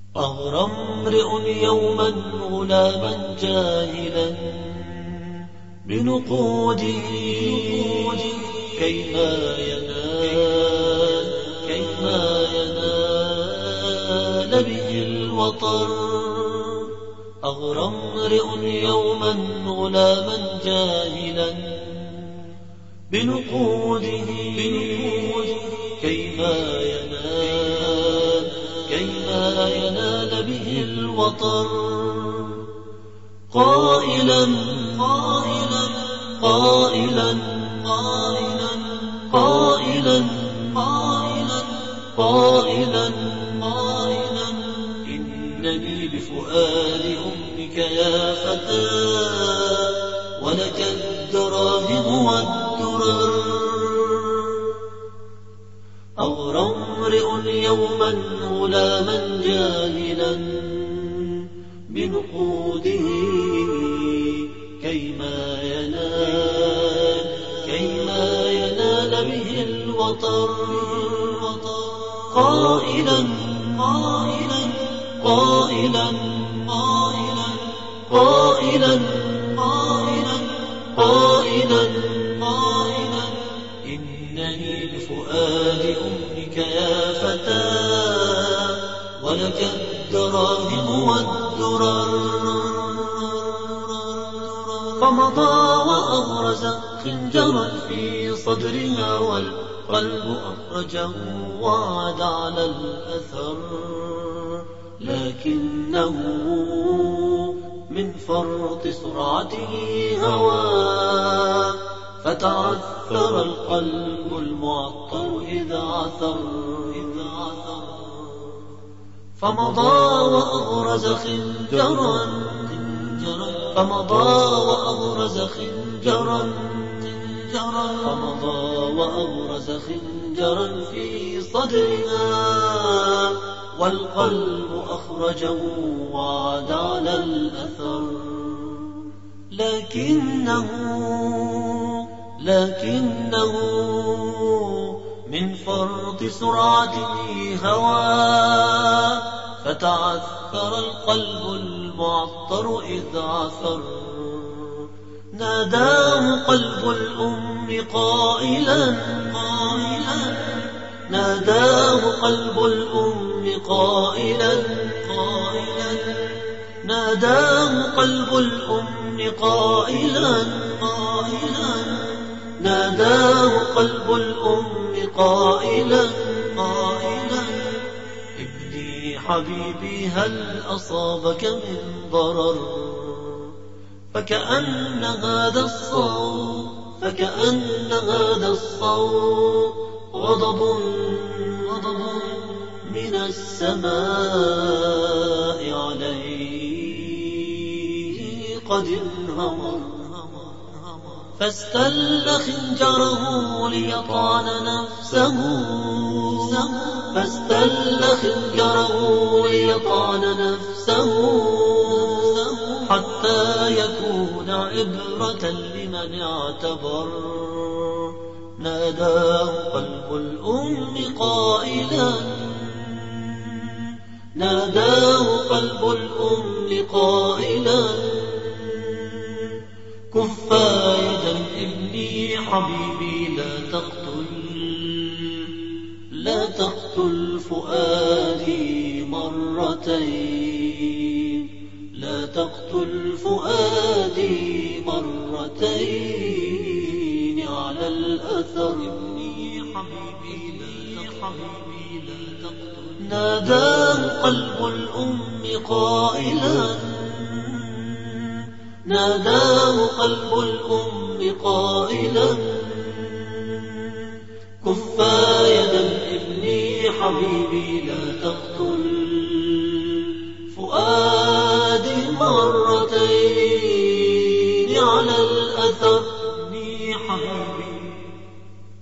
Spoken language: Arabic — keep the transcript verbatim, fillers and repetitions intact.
أغرى امرئ يوما غلاما جاهلا بنقوده كيما ينال كيما ينال به الوطر. أغرى امرئ يوما غلاما جاهلا بنقوده كيما ينال كيما ينال به الوطر. قائلا قائلا قائلا قائلا قائلا قائلا قائلا قائلا إنني بفؤاد أمك يا فتى ولك الدراهم والدرر. أغرى امرئ يوما غلاما جاهلا بنقوده كيما ينال كيما ينال به الوطر. قائلا قائلا قائلا قائلا قائلا قائلا قائلا قائلا إنني بفؤاد أمك يا فتى ولك الدراهم والدرر. فمضى وأغرز خنجرا في صدرها والقلب أخرجه وعد على الأثر. لكنه من فرط سرعته هوى فتعثر القلب المعطر إذا عثر. فمضى وأغرز خنجرا فمضى وأغرز خنجرا فمضى وأغرز خنجرا في صدرها والقلب أخرجه وعاد على الأثر. لكنه لكنه من فرط سرعته هوى فتعثر القلب المعطر إذ عثر. ناداه قلب الأم قائلا قائلا ناداه قلب الأم قائلا قائلا ناداه قلب الأم قائلا قائلا ناداه قلب الأم قائلا قائلا ابني حبيبي هل أصابك من ضرر. فكأن هذا الصوت فكأن هذا الصوت غضب غضب من السماء عليه قد انهمر. فاستل خنجره ليطعن نفسه فاستل خنجره ليطعن نفسه حتى يكون عبرة لمن اعتبر. ناداه قلب الأم قائلا ناداه قلب الأم قائلا كفا يدا ابني حبيبي لا تقتل لا تقتل فؤادي مرتين لا تقتل فؤادي مرتين على الأثر. ابني حبيبي لا حبيبي لا تقتل. ناداه قلب الأم قائلا ناداه قلب الأم قائلا كفا يدا ابني حبيبي لا تقتل